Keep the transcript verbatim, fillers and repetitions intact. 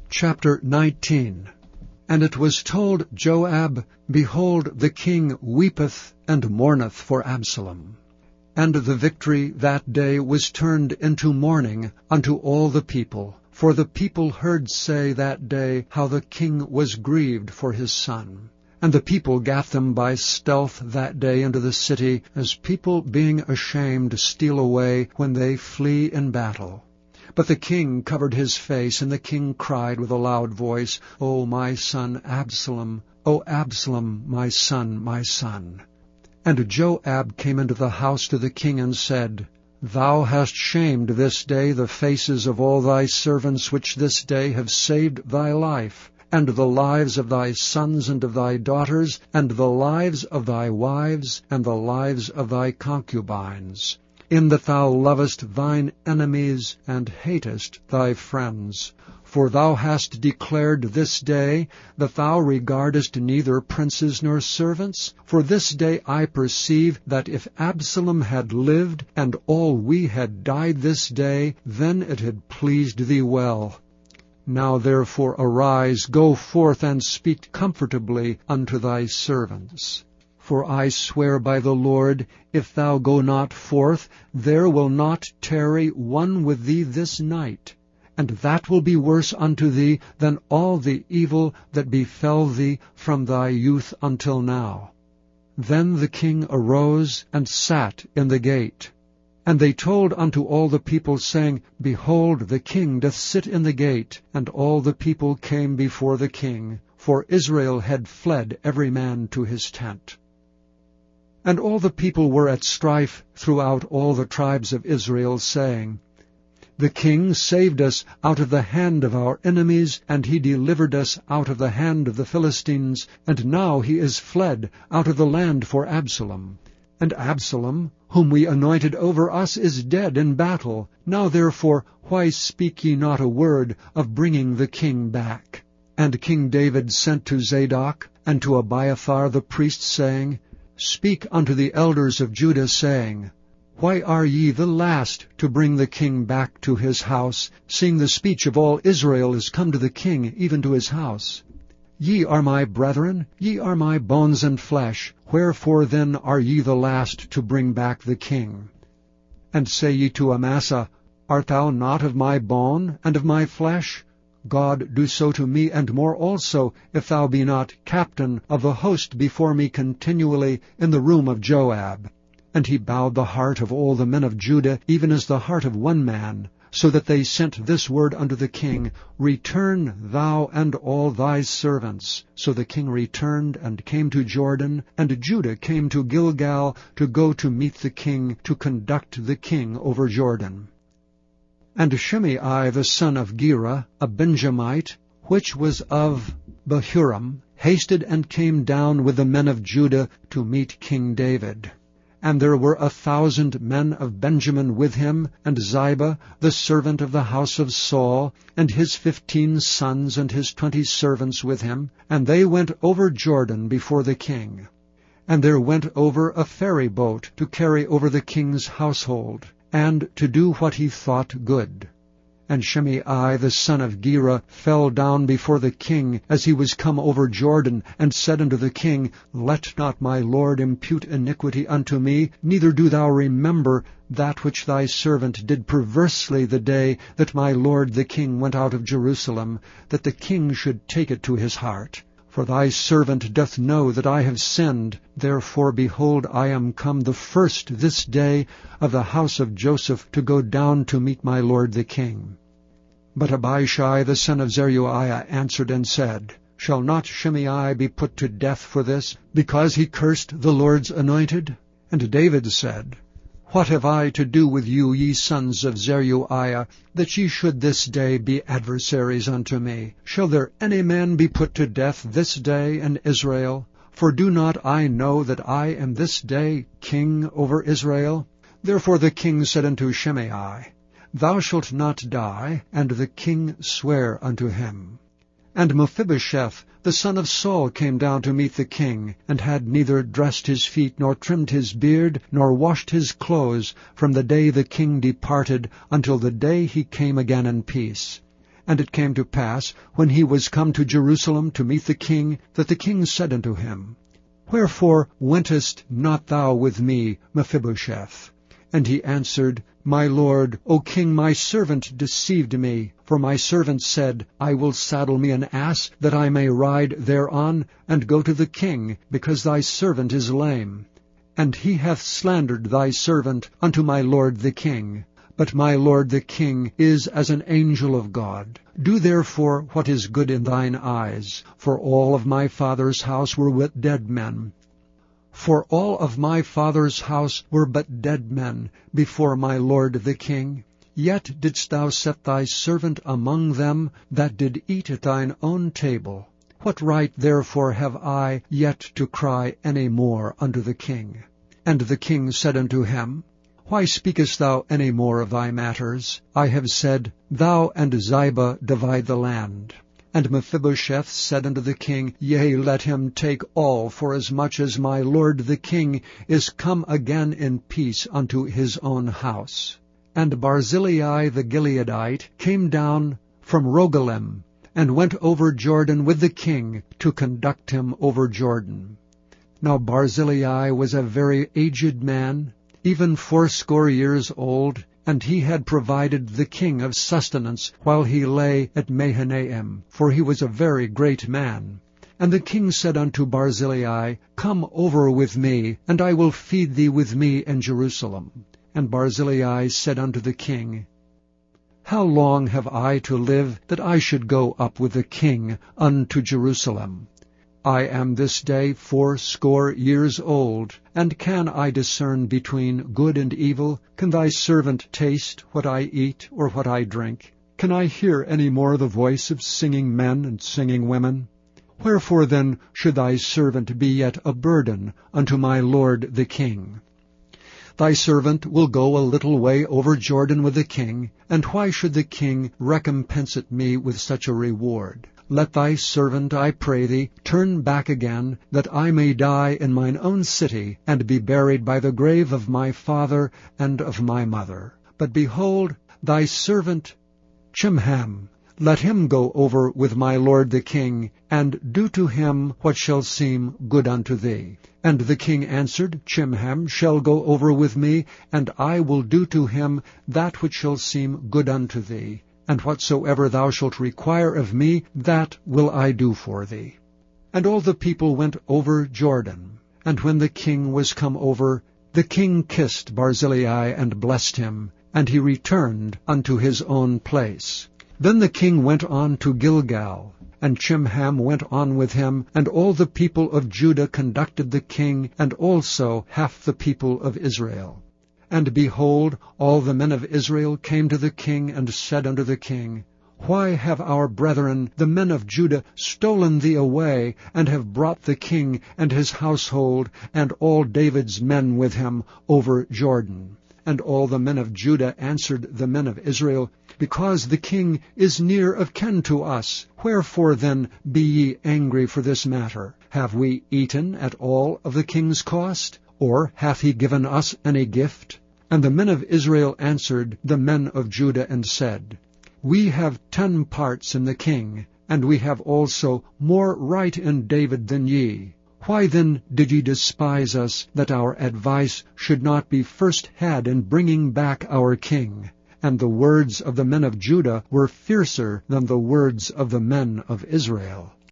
Chapter nineteen. And it was told Joab, Behold, the king weepeth and mourneth for Absalom. And the victory that day was turned into mourning unto all the people, for the people heard say that day how the king was grieved for his son. And the people gat them by stealth that day into the city, as people being ashamed steal away when they flee in battle. But the king covered his face, and the king cried with a loud voice, O my son Absalom, O Absalom, my son, my son. And Joab came into the house to the king, and said, Thou hast shamed this day the faces of all thy servants, which this day have saved thy life, and the lives of thy sons and of thy daughters, and the lives of thy wives, and the lives of thy concubines, in that thou lovest thine enemies, and hatest thy friends. For thou hast declared this day that thou regardest neither princes nor servants. For this day I perceive that if Absalom had lived, and all we had died this day, then it had pleased thee well. Now therefore arise, go forth, and speak comfortably unto thy servants. For I swear by the Lord, if thou go not forth, there will not tarry one with thee this night, and that will be worse unto thee than all the evil that befell thee from thy youth until now. Then the king arose and sat in the gate. And they told unto all the people, saying, Behold, the king doth sit in the gate. And all the people came before the king, for Israel had fled every man to his tent. And all the people were at strife throughout all the tribes of Israel, saying, The king saved us out of the hand of our enemies, and he delivered us out of the hand of the Philistines, and now he is fled out of the land for Absalom. And Absalom, whom we anointed over us, is dead in battle. Now therefore, why speak ye not a word of bringing the king back? And King David sent to Zadok and to Abiathar the priest, saying, Speak unto the elders of Judah, saying, Why are ye the last to bring the king back to his house, seeing the speech of all Israel is come to the king, even to his house? Ye are my brethren, ye are my bones and flesh, wherefore then are ye the last to bring back the king? And say ye to Amasa, Art thou not of my bone and of my flesh? God do so to me, and more also, if thou be not captain of the host before me continually in the room of Joab. And he bowed the heart of all the men of Judah, even as the heart of one man, so that they sent this word unto the king, Return thou and all thy servants. So the king returned and came to Jordan, and Judah came to Gilgal to go to meet the king, to conduct the king over Jordan. And Shimei the son of Gera, a Benjamite, which was of Bahurim, hasted and came down with the men of Judah to meet King David. And there were a thousand men of Benjamin with him, and Ziba, the servant of the house of Saul, and his fifteen sons and his twenty servants with him, and they went over Jordan before the king. And there went over a ferry boat to carry over the king's household, and to do what he thought good. And Shimei the son of Gera fell down before the king as he was come over Jordan, and said unto the king, Let not my lord impute iniquity unto me, neither do thou remember that which thy servant did perversely the day that my lord the king went out of Jerusalem, that the king should take it to his heart. For thy servant doth know that I have sinned. Therefore, behold, I am come the first this day of the house of Joseph to go down to meet my lord the king. But Abishai the son of Zeruiah answered and said, Shall not Shimei be put to death for this, because he cursed the Lord's anointed? And David said, What have I to do with you, ye sons of Zeruiah, that ye should this day be adversaries unto me? Shall there any man be put to death this day in Israel? For do not I know that I am this day king over Israel? Therefore the king said unto Shimei, Thou shalt not die. And the king sware unto him. And Mephibosheth, the son of Saul, came down to meet the king, and had neither dressed his feet, nor trimmed his beard, nor washed his clothes, from the day the king departed until the day he came again in peace. And it came to pass, when he was come to Jerusalem to meet the king, that the king said unto him, Wherefore wentest not thou with me, Mephibosheth? And he answered, My lord, O king, my servant deceived me. For my servant said, I will saddle me an ass, that I may ride thereon, and go to the king, because thy servant is lame. And he hath slandered thy servant unto my lord the king. But my lord the king is as an angel of God. Do therefore what is good in thine eyes. For all of my father's house were but dead men. For all of my father's house were but dead men before my lord the king. Yet didst thou set thy servant among them that did eat at thine own table. What right therefore have I yet to cry any more unto the king? And the king said unto him, Why speakest thou any more of thy matters? I have said, Thou and Ziba divide the land. And Mephibosheth said unto the king, Yea, let him take all, forasmuch as my lord the king is come again in peace unto his own house. And Barzillai the Gileadite came down from Rogelim, and went over Jordan with the king to conduct him over Jordan. Now Barzillai was a very aged man, even fourscore years old, and he had provided the king of sustenance while he lay at Mahanaim, for he was a very great man. And the king said unto Barzillai, Come over with me, and I will feed thee with me in Jerusalem. And Barzillai said unto the king, How long have I to live, that I should go up with the king unto Jerusalem? I am this day fourscore years old, and can I discern between good and evil? Can thy servant taste what I eat or what I drink? Can I hear any more the voice of singing men and singing women? Wherefore then should thy servant be yet a burden unto my lord the king? Thy servant will go a little way over Jordan with the king, and why should the king recompense it me with such a reward? Let thy servant, I pray thee, turn back again, that I may die in mine own city, and be buried by the grave of my father and of my mother. But behold, thy servant Chimham, let him go over with my lord the king, and do to him what shall seem good unto thee. And the king answered, Chimham shall go over with me, and I will do to him that which shall seem good unto thee. And whatsoever thou shalt require of me, that will I do for thee. And all the people went over Jordan. And when the king was come over, the king kissed Barzillai and blessed him, and he returned unto his own place. Then the king went on to Gilgal, and Chimham went on with him, and all the people of Judah conducted the king, and also half the people of Israel. And behold, all the men of Israel came to the king, and said unto the king, Why have our brethren, the men of Judah, stolen thee away, and have brought the king and his household, and all David's men with him, over Jordan? And all the men of Judah answered the men of Israel, Because the king is near of kin to us. Wherefore then be ye angry for this matter? Have we eaten at all of the king's cost? Or hath he given us any gift? And the men of Israel answered the men of Judah, and said, We have ten parts in the king, and we have also more right in David than ye. Why then did ye despise us, that our advice should not be first had in bringing back our king? And the words of the men of Judah were fiercer than the words of the men of Israel.